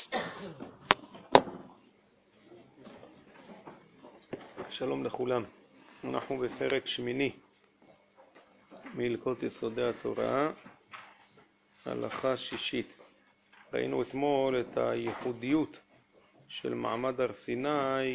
שלום לכולם. אנחנו בפרק שמיני מהלכות יסודי התורה, הלכה שישית. ראינו אתמול את הייחודיות של מעמד הר סיני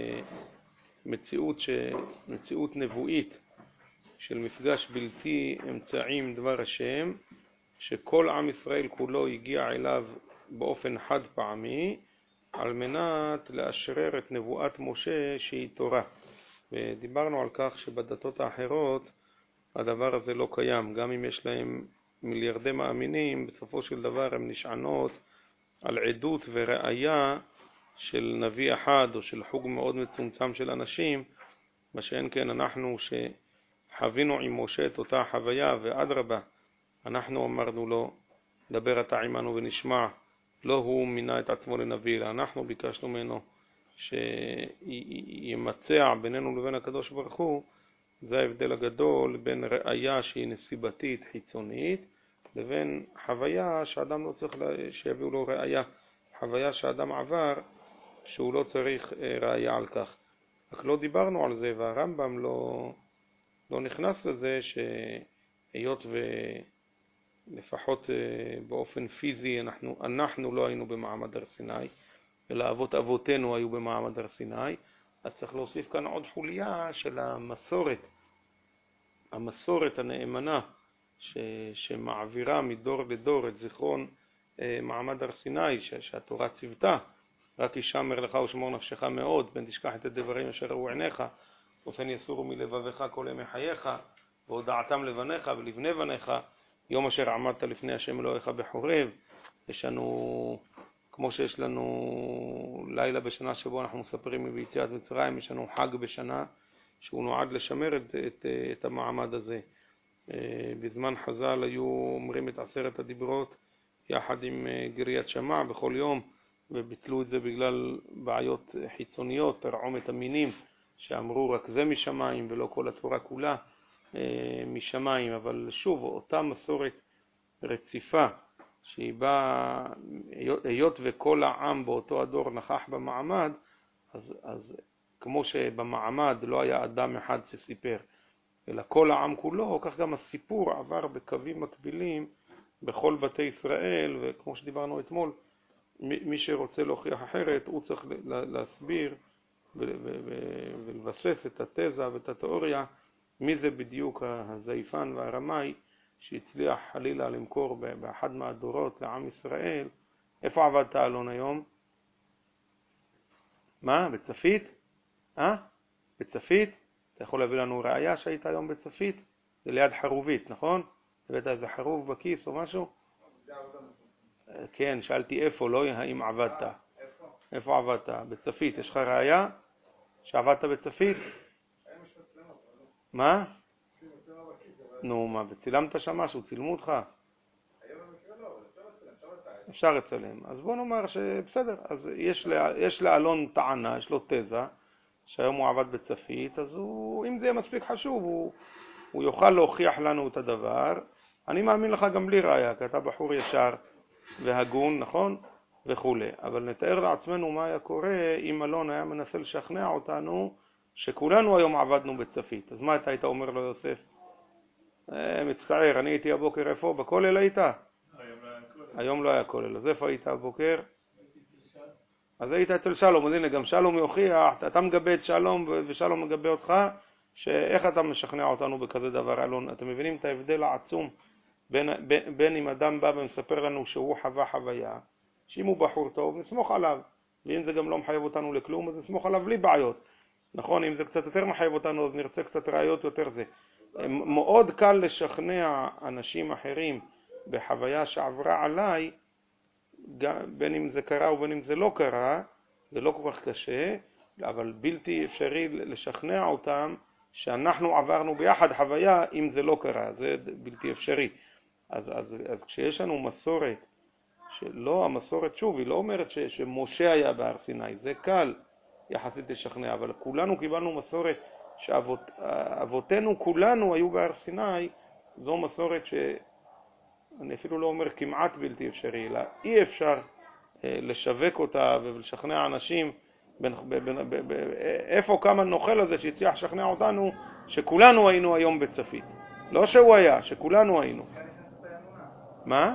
כמציאות נבואית של מפגש בלתי אמצעי עם דבר השם, שכל עם ישראל כולו הגיע אליו באופן חד פעמי על מנת לאשרר את נבואת משה שהיא תורה. ודיברנו על כך שבדתות האחרות הדבר הזה לא קיים. גם אם יש להם מיליארדי מאמינים, בסופו של דבר הם נשענות על עדות וראיה של נביא אחד או של חוג מאוד מצומצם של אנשים, מה שאין כן אנחנו שחווינו עם משה את אותה חוויה, ואדרבה, אנחנו אמרנו לו, דבר אתה עמנו ונשמע. לא הוא מינה את עצמו לנביא, אלא אנחנו ביקשנו ממנו שימצע בינינו לבין הקדוש ברוך הוא. זה ההבדל הגדול בין ראיה שהיא נסיבתית חיצונית לבין חוויה שאדם לא צריך שיביאו לו ראיה, חוויה שאדם עבר שהוא לא צריך ראיה על כך. רק לא דיברנו על זה, והרמב"ם לא נכנס לזה שהיות לפחות באופן פיזי אנחנו לא היינו במעמד הר סיני, אלא אבות אבותינו היו במעמד הר סיני. אז צריך להוסיף כאן עוד חוליה של המסורת הנאמנה שמעבירה מדור לדור את זיכרון מעמד הר סיני שהתורה ציוותה. רק ישמר לך ושמור נפשך מאוד, פן תשכח את הדברים אשר ראו עיניך, ופן יסורו מלבביך כל ימי חייך, והודעתם לבניך ולבני בניך, יום אשר עמדת לפני השם אלוהיך בחורב. יש לנו, כמו שיש לנו לילה בשנה שבו אנחנו מספרים ביציאת מצרים, יש לנו חג בשנה שהוא נועד לשמר את המעמד הזה. בזמן חז"ל היו אומרים את 10 הדיברות יחד עם גריית שמע בכל יום, וביטלו את זה בגלל בעיות חיצוניות, תרעומת המינים, שאמרו רק זה משמיים ולא כל התורה כולה משמיים. אבל שוב, אותה מסורת רציפה שהיא באה, היות וכל העם באותו הדור נכח במעמד, אז כמו שבמעמד לא היה אדם אחד שסיפר, אלא כל העם כולו, כך גם הסיפור עבר בקווים מקבילים בכל בתי ישראל. וכמו שדיברנו אתמול, מי שרוצה להוכיח אחרת, הוא צריך להסביר ולבסס את התזה ואת התיאוריה, מי זה בדיוק הזייפן והרמאי שהצליח חלילה למכור באחד מהדורות לעם ישראל. איפה עבדת אלון היום? מה? בצפית? בצפית? אתה יכול להביא לנו ראיה שהיית היום בצפית? זה ליד חרובית, נכון? הבאת איזה חרוב בכיס או משהו? כן, שאלתי איפה, לא האם עבדת. איפה עבדת? בצפית. יש לך ראיה שעבדת בצפית? מה? נו, מה, וצילמת שם משהו? צילמו אותך? אפשר לצלם. אז בוא נאמר שבסדר. אז יש לאלון טענה, יש לו תזה, שהיום הוא עבד בצפית, אז אם זה מספיק חשוב, הוא יוכל להוכיח לנו את הדבר. אני מאמין לך גם בלי ראיה, כי אתה בחור ישר והגון, נכון? וכו'. אבל נתאר לעצמנו מה היה קורה אם אלון היה מנסה לשכנע אותנו שכולנו היום עבדנו בצפית. אז מה אתה היית אומר לו, יוסף? מצטער, אני הייתי הבוקר איפה? בכולל היית? היום לא היה כולל. אז איפה היית הבוקר? אז היית אצל שלום. אז הנה, גם שלום יוכיח, אתה מגבה את שלום ושלום מגבה אותך, שאיך אתה משכנע אותנו בכזה דבר, אלון? אתם מבינים את ההבדל העצום בין אם אדם בא ומספר לנו שהוא חווה חוויה, שאם הוא בחור טוב נסמוך עליו, ואם זה גם לא מחייב אותנו לכלום אז נסמוך עליו בלי בעיות, נכון? אם זה קצת יותר מחייב אותנו אז נרצה קצת ראיות יותר. זה מאוד קל לשכנע אנשים אחרים בחוויה שעברה עליי, בין אם זה קרה ובין אם זה לא קרה, זה לא כל כך קשה, אבל בלתי אפשרי לשכנע אותם שאנחנו עברנו ביחד חוויה אם זה לא קרה, זה בלתי אפשרי. אז כשיש לנו מסורת, שלא, המסורת שוב, היא לא אומרת שמשה היה בהר סיני, זה קל יחסית לשכנע, אבל כולנו קיבלנו מסורת שאבותינו כולנו היו בהר סיני. זו מסורת שאני אפילו לא אומר כמעט בלתי אפשרי, אלא אי אפשר לשווק אותה ולשכנע אנשים, איפה כמה נוכל הזה שהצליח לשכנע אותנו שכולנו היינו היום בצפית. לא שהוא היה, שכולנו היינו. מה?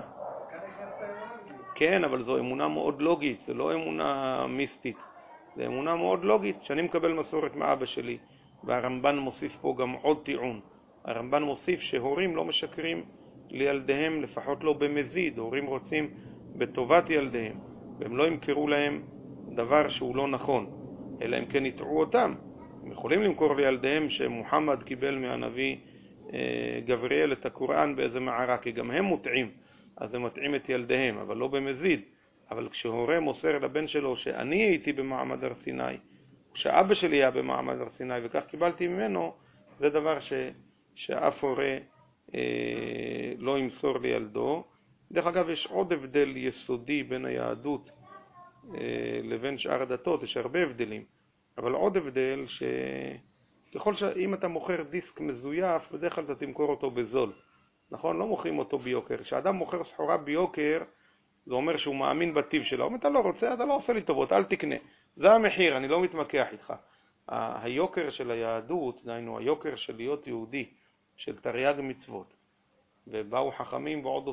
כן, אבל זו אמונה מאוד לוגית, זה לא אמונה מיסטית. זו אמונה מאוד לוגית, שאני מקבל מסורת מאבא שלי, והרמב"ן מוסיף פה גם עוד טיעון. הרמב"ן מוסיף שהורים לא משקרים לילדיהם, לפחות לא במזיד. הורים רוצים בטובת ילדיהם, והם לא ימכרו להם דבר שהוא לא נכון, אלא אם כן יטעו אותם. הם יכולים למכור לילדיהם שמוחמד קיבל מהנביא גבריאל את הקוראן באיזה מערה, כי גם הם מוטעים, אז הם מטעים את ילדיהם, אבל לא במזיד. אבל כשהורה מוסר לבן שלו שאני הייתי במעמד הר סיני, שאבא שלי היה במעמד הר סיני וכך קיבלתי ממנו, זה דבר שאף הורה לא ימסור לילדו. דרך אגב, יש עוד הבדל יסודי בין היהדות לבין שאר הדתות, יש הרבה הבדלים, אבל עוד הבדל ככל שאם אתה מוכר דיסק מזויף, בדרך כלל אתה תמכור אותו בזול. נכון? לא מוכרים אותו ביוקר. כשאדם מוכר סחורה ביוקר, זה אומר שהוא מאמין בטיב שלה. אם אתה לא רוצה, אתה לא עושה לי טובות, אל תקנה. זה המחיר, אני לא מתמקח איתך. היוקר של היהדות, דהיינו היוקר של להיות יהודי, של תרי"ג מצוות. ובאו חכמים ועוד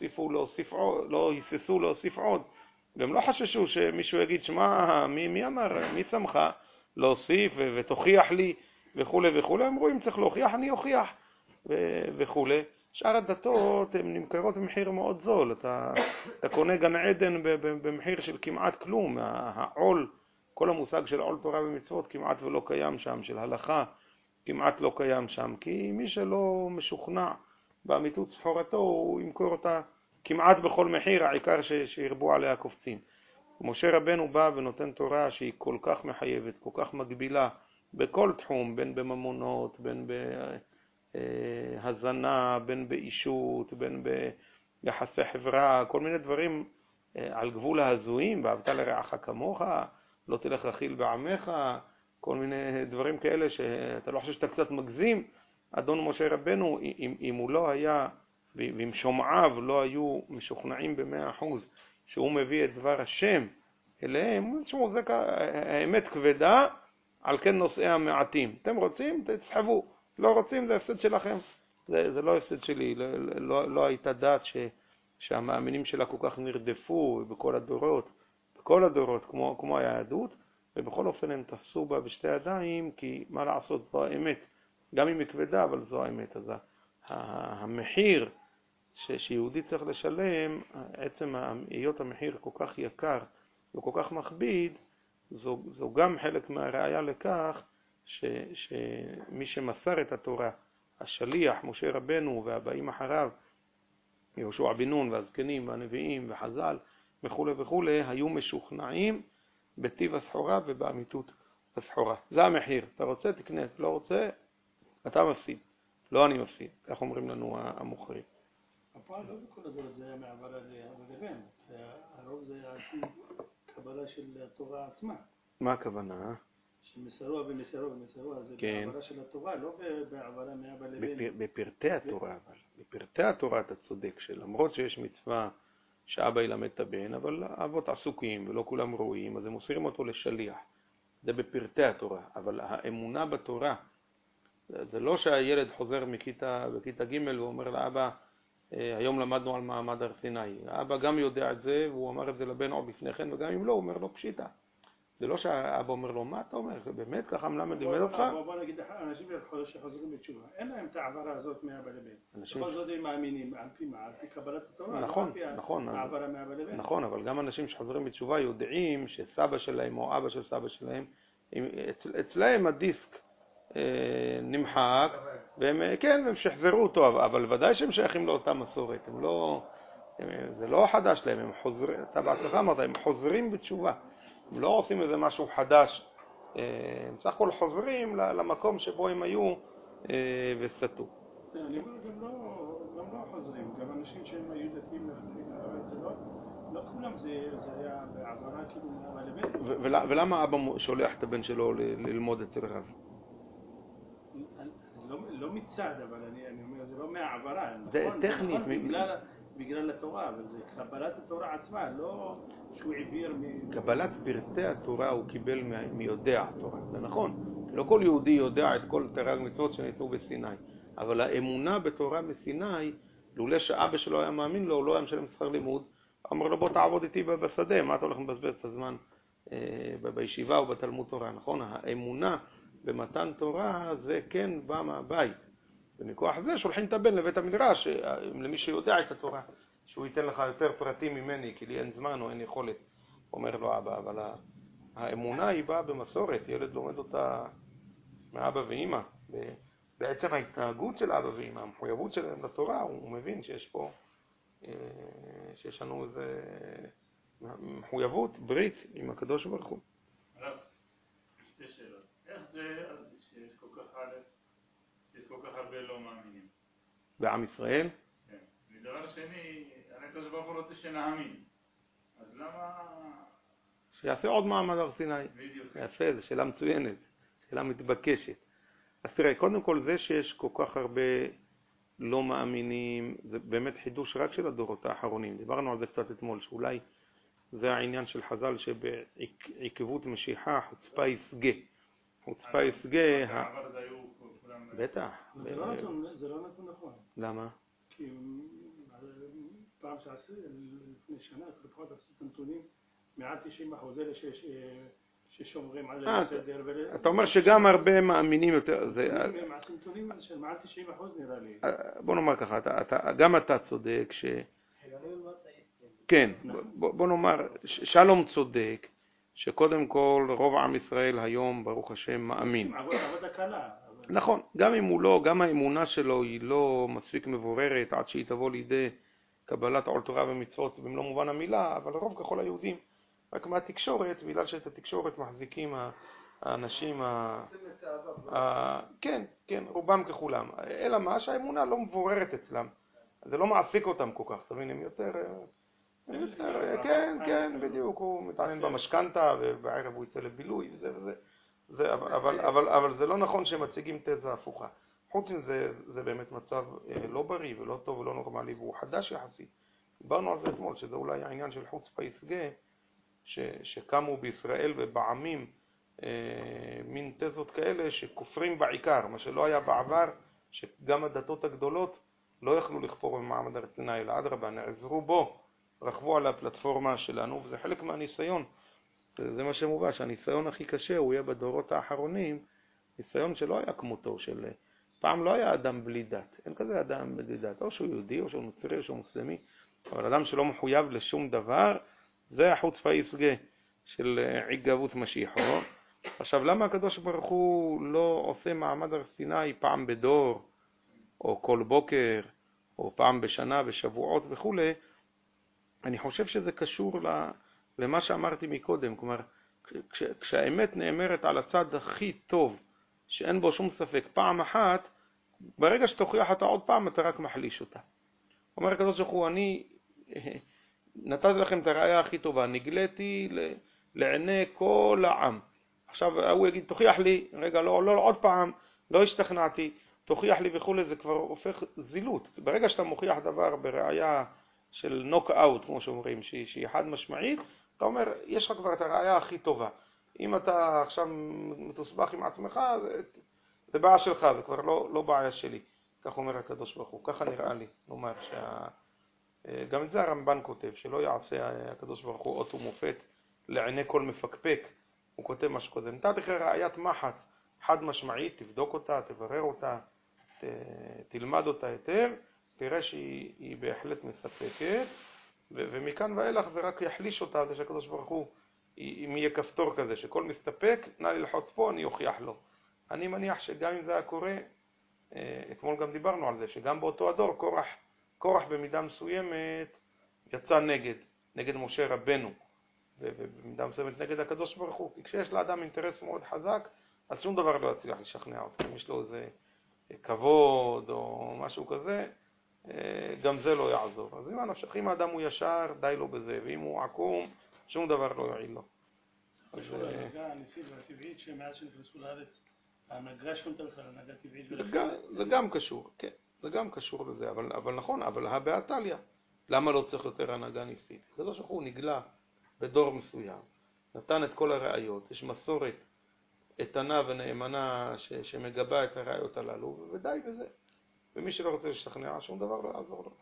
לא היססו להוסיף עוד. והם לא חששו שמישהו יגיד, שמה, מי אמר, מי שמך להוסיף ותוכיח לי וכו' וכו'. הם רואים, צריך להוכיח, אני אוכיח וכו'. שאר הדתות הן נמכרות במחיר מאוד זול. אתה קונה גן עדן במחיר של כמעט כלום. העול, כל המושג של עול תורה ומצוות כמעט ולא קיים שם, של הלכה כמעט לא קיים שם, כי מי שלא משוכנע באמיתות סחורתו הוא ימכור אותה כמעט בכל מחיר, העיקר שירבו עליה קופצים. משה רבנו בא ונותן תורה שהיא כל כך מחייבת, כל כך מגבילה בכל תחום, בין בממונות, בין בהזנה, בין באישות, בין ביחסי חברה, כל מיני דברים על גבול ההזויים, ואהבת לרעך כמוך, לא תלך רכיל בעמך, כל מיני דברים כאלה שאתה לא חושב שאתה קצת מגזים. אדון משה רבנו, אם הוא לא היה, ואם שומעיו לא היו משוכנעים ב100% שהוא מביא את דבר השם אליהם, תשמעו, זה האמת כבדה, על כן נושאי המעטים. אתם רוצים? תצחבו. לא רוצים? זה הפסד שלכם. זה לא הפסד שלי. לא הייתה דת שהמאמינים שלה כל כך נרדפו בכל הדורות, כמו היהדות, ובכל אופן הם תפסו בה בשתי ידיים, כי מה לעשות, זו האמת. גם אם היא כבדה, אבל זו האמת. אז המחיר שיהודי צריך לשלם, עצם היות המחיר כל כך יקר וכל כך מכביד, זו גם חלק מהראיה לכך שמי שמסר את התורה, השליח, משה רבנו והבאים אחריו, יהושע בן נון והזקנים והנביאים וחז"ל וכו' וכו', היו משוכנעים בטיב הסחורה ובאמיתות הסחורה. זה המחיר. אתה רוצה, תקנה. לא רוצה, אתה מפסיד. לא אני מפסיד. כך אומרים לנו המוכרים. הפעם לא בכל הדורות זה היה מעברה לבן. הרוב זה היה קבלה של התורה עצמה. מה הכוונה? שמסרו, אז זה בעברה של התורה, לא בעברה מאבא לבן. בפרטי התורה, אבל. בפרטי התורה אתה צודק, שלמרות שיש מצווה שאבא ילמד את הבן, אבל אבות עסוקים ולא כולם רואים, אז הם מוסרים אותו לשליח. זה בפרטי התורה, אבל האמונה בתורה, זה לא שהילד חוזר בכיתה ג' ואומר לאבא, היום למדנו על מעמד הר סיני. האבא גם יודע את זה, והוא אמר את זה לבן עוד לפני כן, וגם אם לא, הוא אומר לו פשיטה. זה לא שהאבא אומר לו, מה אתה אומר? זה באמת ככה מלמד לימד אותך? בוא נגיד, אנשים שחוזרים בתשובה, אין להם את העברה הזאת מאבא לבן. בכל זאת הם מאמינים, על פי מה? על פי קבלת התורה, נכון, העברה מאבא לבן. נכון, אבל גם אנשים שחוזרים בתשובה יודעים שסבא שלהם או אבא של סבא שלהם, אצלהם הדיסק נמחק, והם שחזרו אותו, אבל ודאי שהם שייכים לאותה מסורת. זה לא חדש להם, הם חוזרים, אתה בעצמך אמרת, הם חוזרים בתשובה. הם לא עושים איזה משהו חדש, הם סך הכל חוזרים למקום שבו הם היו וסתו. אני אומר, גם לא חוזרים, גם אנשים שהם היו דתיים לכתחילה, לא כולם זה היה בעברה כאילו מאבא לבן. ולמה אבא שולח את הבן שלו ללמוד אצל רב? לא מצד, אבל אני אומר, זה לא מהעברה. זה טכנית. בגלל התורה, אבל זה קבלת התורה עצמה, לא שהוא העביר קבלת פרטי התורה הוא קיבל מיודע התורה, זה נכון. לא כל יהודי יודע את כל תרי"ג מצוות שניתנו בסיני, אבל האמונה בתורה בסיני, לולא שאבא שלו היה מאמין לו, הוא לא היה משלם שכר לימוד, אמר לו בוא תעבוד איתי בשדה, מה אתה הולך לבזבז את הזמן בישיבה או בתלמוד תורה, נכון? האמונה במתן תורה זה כן בא מהבית, ומכוח זה שולחים את הבן לבית המדרש, למי שיודע את התורה, שהוא ייתן לך יותר פרטים ממני, כי לי אין זמן או אין יכולת, אומר לו אבא, אבל האמונה היא באה במסורת, ילד לומד אותה מאבא ואמא, בעצם ההתנהגות של אבא ואמא, המחויבות שלהם לתורה, הוא מבין שיש פה, שיש לנו איזה מחויבות, ברית עם הקדוש ברוך הוא. הרב, שתי שאלות. איך זה שיש כל כך הרבה לא מאמינים? בעם ישראל? כן. ודבר שני, הקדוש ברוך הוא רוצה שנאמין. אז למה... שיעשה עוד מעמד הר סיני. בדיוק. יפה, זו שאלה מצוינת, שאלה מתבקשת. אז תראה, קודם כל זה שיש כל כך הרבה לא מאמינים, זה באמת חידוש רק של הדורות האחרונים. דיברנו על זה קצת אתמול, שאולי זה העניין של חז"ל שבעקבות משיחה חוצפה יסגה. חוצפה יסגה... בעבר זה היו כולם... בטח. זה לא נתון נכון. למה? כי פעם שעשו, לפני שנה, לפחות עשו את הנתונים, מעל 90% אלה ששומרים על הסדר. אתה אומר שגם הרבה מאמינים יותר. הנתונים של מעל 90% נראה לי. בוא נאמר ככה, גם אתה צודק ש... כן, בוא נאמר, שלום צודק, שקודם כל רוב עם ישראל היום, ברוך השם, מאמין. עבודה קלה. נכון, גם אם הוא לא, גם האמונה שלו היא לא מספיק מבוררת עד שהיא תבוא לידי קבלת עול תורה ומצוות במלוא מובן המילה, אבל רוב ככל היהודים, רק מהתקשורת, בגלל שאת התקשורת מחזיקים האנשים, כן, רובם ככולם. אלא מה שהאמונה לא מבוררת אצלם, זה לא מעסיק אותם כל כך, תבין, הם יותר... כן, בדיוק, הוא מתעניין במשכנתה ובערב הוא יצא לבילוי וזה, אבל זה לא נכון שהם מציגים תזה הפוכה. חוץ מזה, זה באמת מצב לא בריא ולא טוב ולא נורמלי והוא חדש יחסית. דיברנו על זה אתמול, שזה אולי העניין של חוצפה יסגה, שקמו בישראל ובעמים מין תזות כאלה שכופרים בעיקר, מה שלא היה בעבר, שגם הדתות הגדולות לא יכלו לכפור במעמד הר סיני, אלא אדרבה, נעזרו בו, רכבו על הפלטפורמה שלנו, וזה חלק מהניסיון. זה מה שמובא, שהניסיון הכי קשה הוא יהיה בדורות האחרונים, ניסיון שלא היה כמותו, של פעם לא היה אדם בלי דת, אין כזה אדם בלי דת, או שהוא יהודי, או שהוא נוצרי, או שהוא מוסלמי, אבל אדם שלא מחויב לשום דבר, זה החוצפה יסגה של עיגבות משיחו. עכשיו, למה הקדוש ברוך הוא לא עושה מעמד הר סיני פעם בדור, או כל בוקר, או פעם בשנה, בשבועות וכו'? אני חושב שזה קשור למה שאמרתי מקודם, כלומר, כשהאמת נאמרת על הצד הכי טוב, שאין בו שום ספק, פעם אחת, ברגע שתוכיח אותה עוד פעם, אתה רק מחליש אותה. אומר הקדוש ברוך הוא, אני נתתי לכם את הראיה הכי טובה, נגליתי לעיני כל העם. עכשיו הוא יגיד, תוכיח לי, רגע, לא עוד פעם, לא השתכנעתי, תוכיח לי וכו', זה כבר הופך זילות. ברגע שאתה מוכיח דבר בראיה של נוק-אאוט, כמו שאומרים, שהיא חד משמעית, אתה אומר, יש לך כבר את הראיה הכי טובה. אם אתה עכשיו מתוסבך עם עצמך, זה בעיה שלך, זה כבר לא בעיה שלי. כך אומר הקדוש ברוך הוא, ככה נראה לי. נאמר גם את זה הרמב"ן כותב, שלא יעשה הקדוש ברוך הוא אות ומופת לעיני כל מפקפק. הוא כותב מה שקודם. נתתי לך ראיית מחץ חד משמעית, תבדוק אותה, תברר אותה, תלמד אותה היטב, תראה שהיא בהחלט מספקת, ומכאן ואילך זה רק יחליש אותה, זה שהקדוש ברוך הוא, אם יהיה כפתור כזה, שכל מסתפק, נא ללחוץ פה, אני אוכיח לו. אני מניח שגם אם זה היה קורה, אתמול גם דיברנו על זה, שגם באותו הדור, קורח במידה מסוימת יצא נגד משה רבנו, ובמידה מסוימת נגד הקדוש ברוך הוא. כי כשיש לאדם אינטרס מאוד חזק, אז שום דבר לא יצליח לשכנע אותו. אם יש לו איזה כבוד או משהו כזה, גם זה לא יעזור. אז אם האדם הוא ישר, די לו בזה, ואם הוא עקום, שום דבר לא יועיל לו. קשור להנהגה הניסית והטבעית שמאז שנכנסו לארץ, ההנהגה שונתה בכלל, ההנהגה טבעית. זה גם קשור, כן. זה גם קשור לזה, אבל נכון, אבל הבעתליה. למה לא צריך יותר הנהגה ניסית? הקדוש ברוך הוא נגלה בדור מסוים, נתן את כל הראיות, יש מסורת איתנה ונאמנה שמגבה את הראיות הללו, ודי בזה. ומי שלא רוצה להשתכנע, שום דבר לא יעזור לו.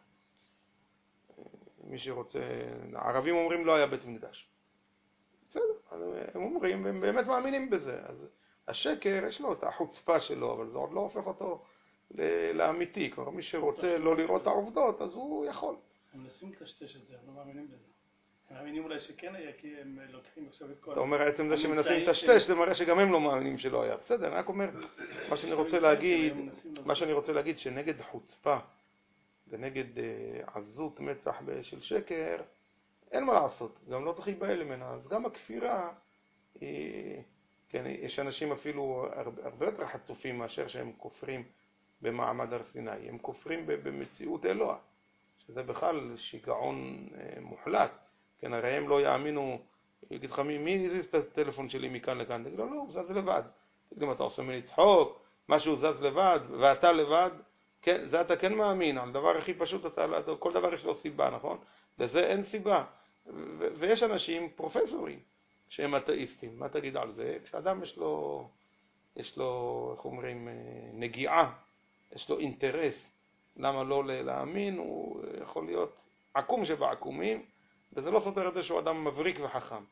מי שרוצה, הערבים אומרים לא היה בית מקדש. בסדר, הם אומרים, והם באמת מאמינים בזה. אז השקר יש לו את החוצפה שלו, אבל זה עוד לא הופך אותו לאמיתי. כלומר, מי שרוצה לא לראות את העובדות, אז הוא יכול. הם מנסים לטשטש את זה, הם לא מאמינים בזה. הם מאמינים אולי שכן היה, כי הם לוקחים עכשיו את כל... אתה אומר, עצם זה שמנסים לטשטש, זה מראה שגם הם לא מאמינים שלא היה. בסדר, אני רק אומר, מה שאני רוצה להגיד, שנגד חוצפה ונגד עזות מצח של שקר, אין מה לעשות, גם לא צריך להיבהל ממנה. אז גם הכפירה, כן, יש אנשים אפילו הרבה יותר חצופים מאשר שהם כופרים במעמד הר סיני. הם כופרים במציאות אלוה, שזה בכלל שיגעון מוחלט. כן, הרי הם לא יאמינו, יגיד לך, מי הזיז את הטלפון שלי מכאן לכאן? תגיד לו, לא, הוא זז לבד. תגיד, אתה עושה ממני צחוק, משהו זז לבד, ואתה לבד, כן, זה אתה כן מאמין, על דבר הכי פשוט, כל דבר יש לו סיבה, נכון? לזה אין סיבה. ויש אנשים, פרופסורים, שהם אתאיסטים. מה תגיד על זה? כשאדם יש לו, איך אומרים, נגיעה, יש לו אינטרס, למה לא להאמין, הוא יכול להיות עקום שבעקומים, וזה לא סותר את זה שהוא אדם מבריק וחכם.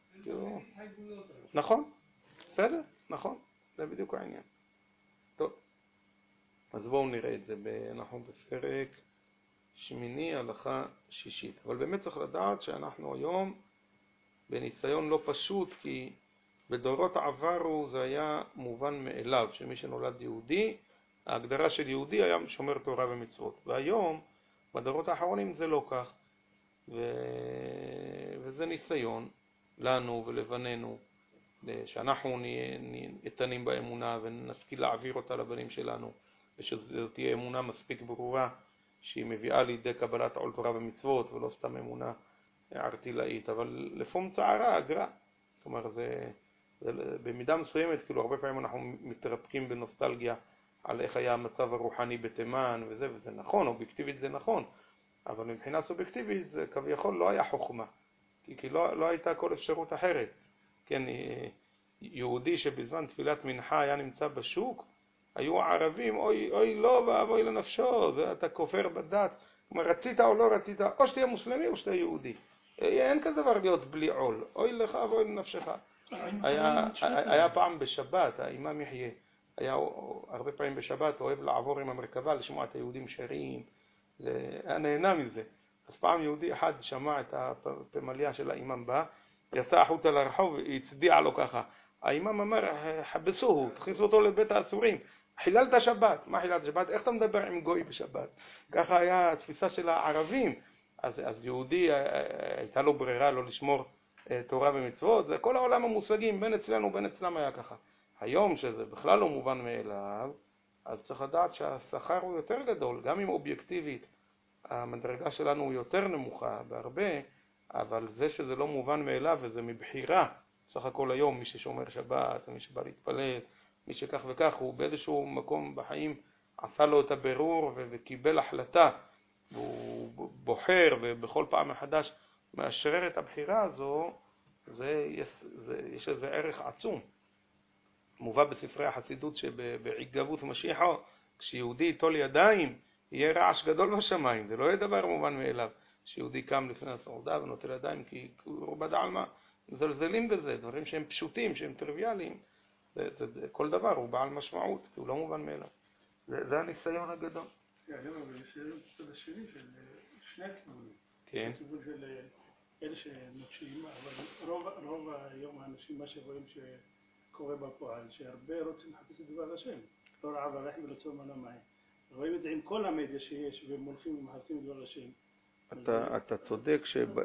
נכון, בסדר, נכון, זה בדיוק העניין. טוב, אז בואו נראה את זה, אנחנו בפרק שמיני, הלכה שישית. אבל באמת צריך לדעת שאנחנו היום בניסיון לא פשוט, כי בדורות עברו זה היה מובן מאליו, שמי שנולד יהודי, ההגדרה של יהודי היה שומר תורה ומצוות. והיום, בדורות האחרונים זה לא כך. וזה ניסיון לנו ולבנינו, שאנחנו נהיה איתנים באמונה ונשכיל להעביר אותה לבנים שלנו, ושזו תהיה אמונה מספיק ברורה שהיא מביאה לידי קבלת עול תורה ומצוות, ולא סתם אמונה ארטילאית. אבל לפעמים צערה, אגרה. זאת אומרת, זה במידה מסוימת, כאילו הרבה פעמים אנחנו מתרפקים בנוסטלגיה על איך היה המצב הרוחני בתימן וזה נכון, אובייקטיבית זה נכון. אבל מבחינה סובייקטיבית זה כביכול לא היה חוכמה, כי לא הייתה כל אפשרות אחרת. כן, יהודי שבזמן תפילת מנחה היה נמצא בשוק, היו ערבים, אוי לא ואבוי לנפשו, אתה כופר בדת. כלומר, רצית או לא רצית, או שתהיה מוסלמי או שתהיה יהודי. אין כזה דבר להיות בלי עול, אוי לך ואוי לנפשך. היה פעם בשבת, האימאם יחיה, היה הרבה פעמים בשבת, אוהב לעבור עם המרכבה לשמוע את היהודים שרים, היה נהנה מזה. אז פעם יהודי אחד שמע את הפמליה של האימאם בה, יצא החוצה לרחוב והצדיע לו ככה. האימאם אמר, חבסוהו, תכניסו אותו לבית האסורים. חיללת שבת. מה חיללת שבת? איך אתה מדבר עם גוי בשבת? ככה היה התפיסה של הערבים. אז יהודי הייתה לו ברירה לא לשמור תורה ומצוות. זה כל העולם המושגים, בין אצלנו בין אצלם היה ככה. היום שזה בכלל לא מובן מאליו, אז צריך לדעת שהשכר הוא יותר גדול, גם אם אובייקטיבית המדרגה שלנו הוא יותר נמוכה בהרבה, אבל זה שזה לא מובן מאליו וזה מבחירה, סך הכל היום מי ששומר שבת, מי שבא להתפלל, מי שכך וכך, הוא באיזשהו מקום בחיים עשה לו את הבירור וקיבל החלטה, והוא בוחר ובכל פעם מחדש מאשרר את הבחירה הזו, יש איזה ערך עצום. מובא בספרי החסידות שבעיגבות משיחו, כשיהודי יטול ידיים, יהיה רעש גדול בשמיים. זה לא יהיה דבר מובן מאליו. כשיהודי קם לפני הסעודה ונוטל ידיים, כי הוא בדע על מה, זלזלים בזה, דברים שהם פשוטים, שהם טריוויאליים. כל דבר הוא בעל משמעות, כי הוא לא מובן מאליו. זה הניסיון הגדול. אבל יש צד השני של שני הכיוונים. כן. הכיוון של אלה שנוטשים, אבל רוב היום האנשים, מה שרואים שקורה בפועל, שהרבה רוצים לחפש את דבר השם. לא רעב ללחם ולא צום על המים. רואים את זה עם כל המדיה שיש, והם הולכים ומחפשים את דבר השם. אתה צודק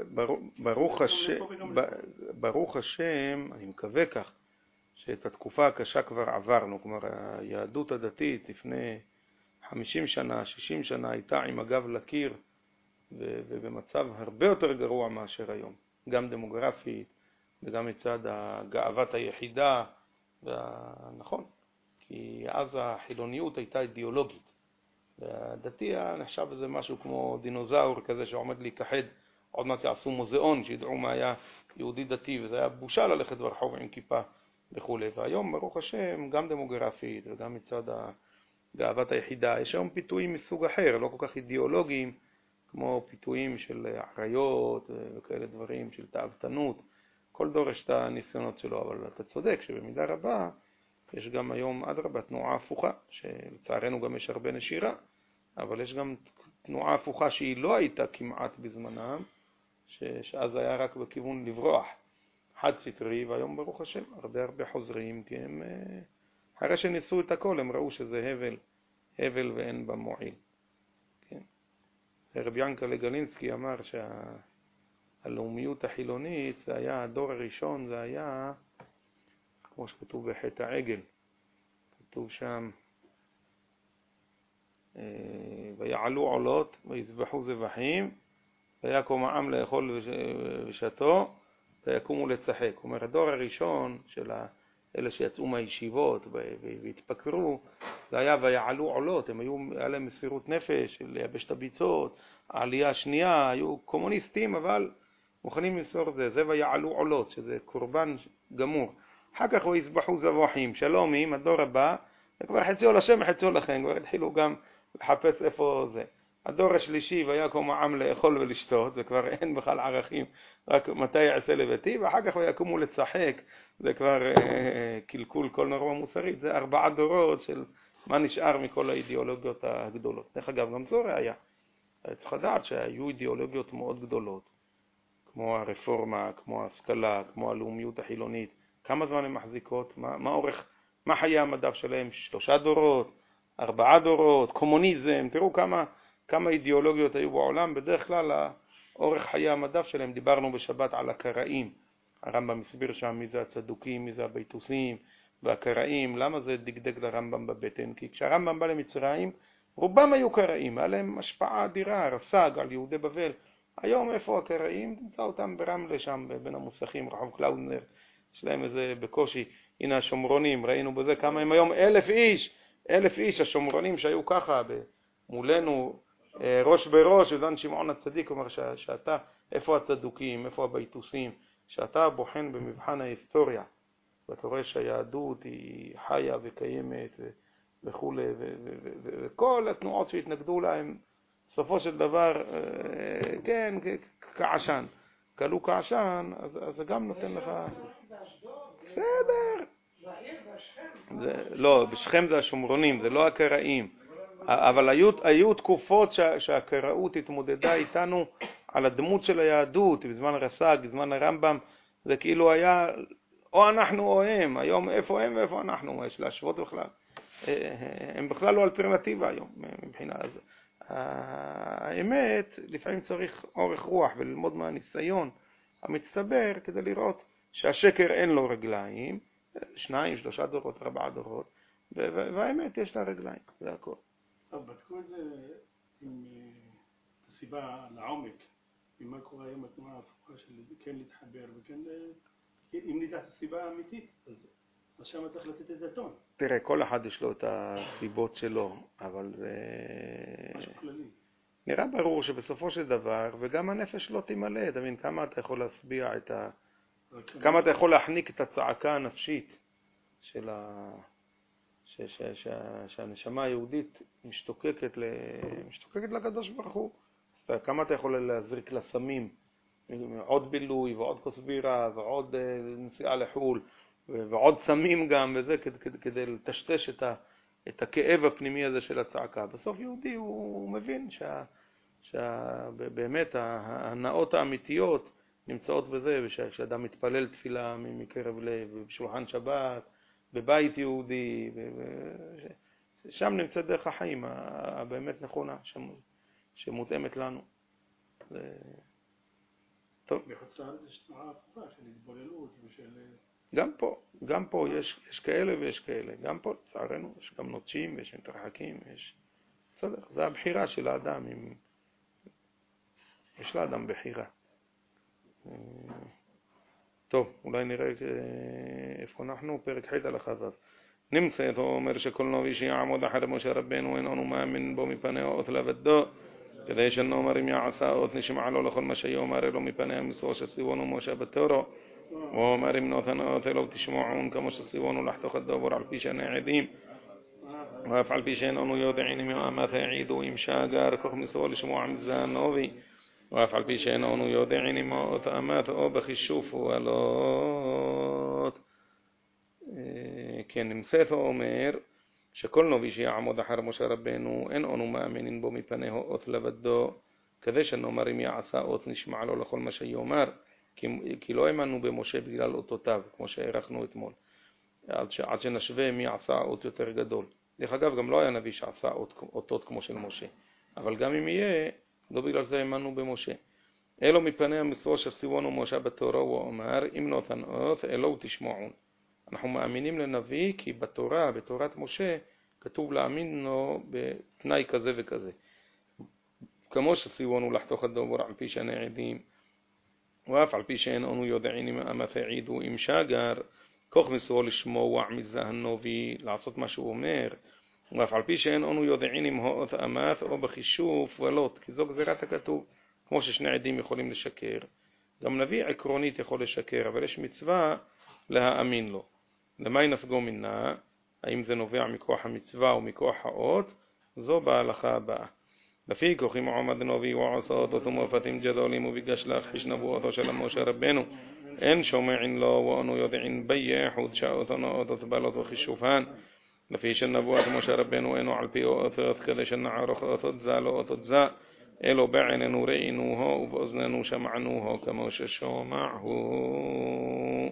שברוך השם, אני מקווה כך, שאת התקופה הקשה כבר עברנו. כלומר, היהדות הדתית לפני 50 שנה, 60 שנה, הייתה עם הגב לקיר, ובמצב הרבה יותר גרוע מאשר היום. גם דמוגרפית, וגם מצד גאוות היחידה, נכון, כי אז החילוניות הייתה אידיאולוגית. והדתי נחשב איזה משהו כמו דינוזאור כזה שעומד להיכחד, עוד מעט יעשו מוזיאון שידעו מה היה יהודי דתי, וזה היה בושה ללכת ברחוב עם כיפה וכו'. והיום ברוך השם גם דמוגרפית וגם מצד גאוות היחידה יש היום פיתויים מסוג אחר, לא כל כך אידיאולוגיים כמו פיתויים של עריות וכאלה דברים, של תאוותנות. כל דור יש את הניסיונות שלו, אבל אתה צודק שבמידה רבה יש גם היום אדרבה תנועה הפוכה, שלצערנו גם יש הרבה נשירה, אבל יש גם תנועה הפוכה שהיא לא הייתה כמעט בזמנם, שאז היה רק בכיוון לברוח, חד סטרי, והיום ברוך השם הרבה חוזרים, כי הם אחרי שניסו את הכל הם ראו שזה הבל ואין במועיל. כן. רבי ינקלה גלינסקי אמר שהלאומיות החילונית, זה היה הדור הראשון, זה היה כמו שכתוב בחטא העגל, כתוב שם ויעלו עולות ויזבחו זבחים ויקום העם לאכול ושתו ויקומו לצחק. הוא אומר, הדור הראשון של אלה שיצאו מהישיבות והתפקרו, זה היה ויעלו עולות, היה להם מסירות נפש לייבש את הביצות. העלייה השנייה היו קומוניסטים אבל מוכנים למסור זה ויעלו עולות, שזה קורבן גמור. אחר כך ויזבחו זבחים, שלומים, הדור הבא, וכבר חציו לשם וחציו לכם, כבר התחילו גם לחפש איפה זה. הדור השלישי ויקום העם לאכול ולשתות, זה כבר אין בכלל ערכים, רק מתי יעשה לביתי, ואחר כך ויקומו לצחק, זה כבר קלקול כל נורמה מוסרית. זה 4 דורות של מה נשאר מכל האידיאולוגיות הגדולות. דרך אגב, גם זו ראיה. צריך לדעת שהיו אידיאולוגיות מאוד גדולות, כמו הרפורמה, כמו ההשכלה, כמו הלאומיות החילונית. כמה זמן הן מחזיקות? מה חיי המדף שלהם? 3 דורות, 4 דורות, קומוניזם. תראו כמה אידיאולוגיות היו בעולם. בדרך כלל אורך חיי המדף שלהם, דיברנו בשבת על הקראים. הרמב"ם מסביר שם מי זה הצדוקים, מי זה הביתוסים והקראים. למה זה דגדג לרמב"ם בבטן? כי כשהרמב"ם בא למצרים, רובם היו קראים, היה להם השפעה אדירה, רס"ג על יהודי בבל. היום איפה הקראים? תמצא אותם ברמלה שם בין המוסכים, רחוב קלאודנר. יש להם איזה בקושי, הנה השומרונים, ראינו בזה כמה הם היום, 1,000 איש, השומרונים שהיו ככה מולנו, ראש בראש, ודן שמעון הצדיק אומר שאתה, איפה הצדוקים, איפה הביתוסים, שאתה בוחן במבחן ההיסטוריה, ואתה רואה שהיהדות היא חיה וקיימת וכו', וכל התנועות שהתנגדו להם, בסופו של דבר, כן, כעשן. קלו כעשן, אז זה גם נותן לך... בסדר. לא, בשכם זה השומרונים, זה לא הקראים. אבל היו תקופות שהקראות התמודדה איתנו על הדמות של היהדות, בזמן רס"ג, בזמן הרמב"ם, זה כאילו היה או אנחנו או הם. היום איפה הם ואיפה אנחנו, יש להשוות בכלל. הם בכלל לא אלטרנטיבה היום מבחינה הזאת. האמת, לפעמים צריך אורך רוח וללמוד מהניסיון המצטבר כדי לראות שהשקר אין לו רגליים, 2, 3 דורות, 4 דורות, והאמת יש לה רגליים, זה הכל. טוב, בדקו את זה עם הסיבה לעומק, עם מה קורה היום התנועה ההפוכה של כן להתחבר וכן, אם נדע את הסיבה האמיתית, אז שם צריך לתת את הטון. תראה, כל אחד יש לו את הסיבות שלו, אבל זה... משהו כללי. נראה ברור שבסופו של דבר, וגם הנפש לא תמלא, אתה מבין, כמה אתה יכול להסביע כמה אתה יכול להחניק את הצעקה הנפשית של שהנשמה היהודית משתוקקת לקדוש ברוך הוא. אז כמה אתה יכול להזריק לסמים, עוד בילוי ועוד כוס בירה ועוד נסיעה לחול ועוד סמים גם, וזה כדי לטשטש את הכאב הפנימי הזה של הצעקה. בסוף יהודי הוא מבין שבאמת ההנאות האמיתיות נמצאות בזה, ושאדם מתפלל תפילה מקרב לב, בשולחן שבת, בבית יהודי, שם נמצאת דרך החיים הבאמת נכונה, שמותאמת לנו. טוב. בחוץ לארץ יש תנועה הפוכה של התבוללות ושל... גם פה יש כאלה ויש כאלה. גם פה, לצערנו, יש גם נוטשים ויש מתרחקים, בסדר, זה הבחירה של האדם. יש לאדם בחירה. טוב, אולי נראה איפה אנחנו, פרק ח' הלכה ו'. נמצאת, הוא אומר שכל נביא שיעמוד אחר משה רבנו אין אנו מאמין בו מפני אות לבדו, כדי שנאמר אם יעשה אות נשמע לו לכל מה שיאמר אלו מפני המסור שציוונו משה בתורו, ואומר אם נותן אות אלו תשמעון כמו שציוונו לחתוך הדבור על פי שני עדים, ואף על פי שאין אנו יודעים אם יאמת העידו אם שגר כוח מסור לשמוע מזה הנובי, ואף על פי שאין אנו יודעים אם אות אמת או בחישוף ועלות. כן, נמצאת הוא אומר שכל נביא שיעמוד אחר משה רבנו אין אנו מאמינים בו מפני אות לבדו, כדי שנאמר אם יעשה אות נשמע לו לכל מה שיאמר, כי לא האמנו במשה בגלל אותותיו כמו שהערכנו אתמול, עד שנשווה מי עשה אות יותר גדול. דרך אגב גם לא היה נביא שעשה אותות כמו של משה, אבל גם אם יהיה לא בגלל זה האמנו במשה. אלו מפני המסור שציוונו משה בתורה, הוא אומר אם נותן אות אלו תשמעון. אנחנו מאמינים לנביא כי בתורת משה כתוב להאמין לו בתנאי כזה וכזה, כמו שציוונו לחתוך הדבור על פי שני עדים, ואף על פי שאין אנו יודעים אם אמת העידו אם שגר כוח מסור לשמוע מזה הנביא לעשות מה שהוא אומר, ואף על פי שאין אנו יודעים אם אות אמת או בחישוף ולוט, כי זו גזירת הכתוב. כמו ששני עדים יכולים לשקר, גם נביא עקרונית יכול לשקר, אבל יש מצווה להאמין לו. למה ינפגו מנה? האם זה נובע מכוח המצווה או מכוח האות? זו בהלכה הבאה. לפי כוחים עומד נביא ועושה אותות ומופתים גדולים וביגש להכחיש נבואתו של משה רבנו, אין שומעין לו ואנו יודעין בייחוד שאותנו אותות בלות וחישופן. לפי שנבואת משה רבנו אינו על פי אותות, כדי שנערוך אותות זה לא אותות זה, אלו בעיננו ראינוהו ובאוזננו שמענוהו כמו ששומעו.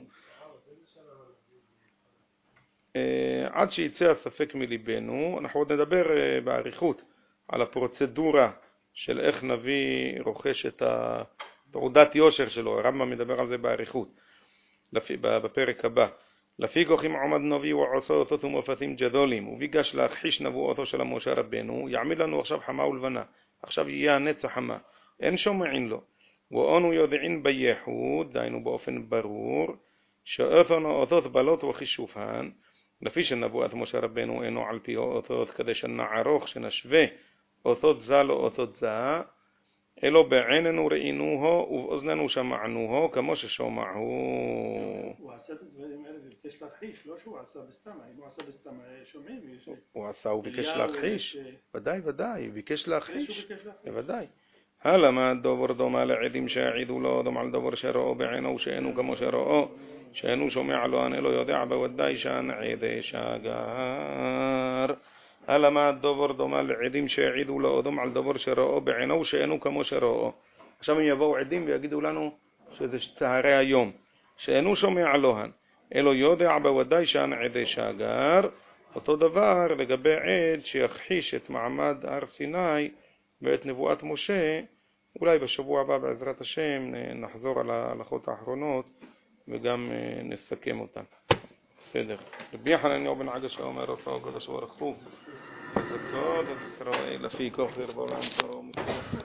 עד שיצא הספק מליבנו, אנחנו עוד נדבר בעריכות על הפרוצדורה של איך נביא רוכש את תעודת יושר שלו. הרמב"ם מדבר על זה בעריכות בפרק הבא. לפי כוחים עומד נביא ועושה אותות ומופתים גדולים וביגש להכחיש נבואתו של משה רבנו, יעמיד לנו עכשיו חמה ולבנה, עכשיו יהיה הנצח חמה, אין שומעין לו ואנו יודעים בייחוד, דיינו באופן ברור, שאותנו אותות בלות וחישופן. לפי שנבואת משה רבנו אינו על פי אותות, כדי שנערוך שנשווה אותות זה לא אותות זה, אלו בעיננו ראינוהו ובאוזננו שמענוהו כמו ששומעו. הוא עשה את הדברים האלה וביקש להכחיש, לא שהוא עשה בסתם. אם הוא עשה בסתם שומעים. הוא עשה, הוא ביקש להכחיש. ודאי, ביקש להכחיש. בוודאי. הלמה דובר דומה לעדים שהעידו לו דומה על דובר שראו בעינו שאינו כמו שראו, שאינו שומע לו אני לא יודע בוודאי שאין עדי שגר. הלמה דובר דומה לעדים שהעידו לו דומה על דובר שראו בעינו שאינו כמו שראו. עכשיו הם יבואו עדים ויגידו לנו שזה צהרי היום, שאינו שומע לוהן אלו יודע בוודאי שאין עדי שגר. אותו דבר לגבי עד שיכחיש את מעמד הר סיני ואת נבואת משה. אולי בשבוע הבא בעזרת השם נחזור על ההלכות האחרונות וגם נסכם אותן. בסדר. רבי יוחנן בן עגשא אומר רפואה הקדוש ברוך הוא, זכות את ישראל לפי כוח בעולם תורה.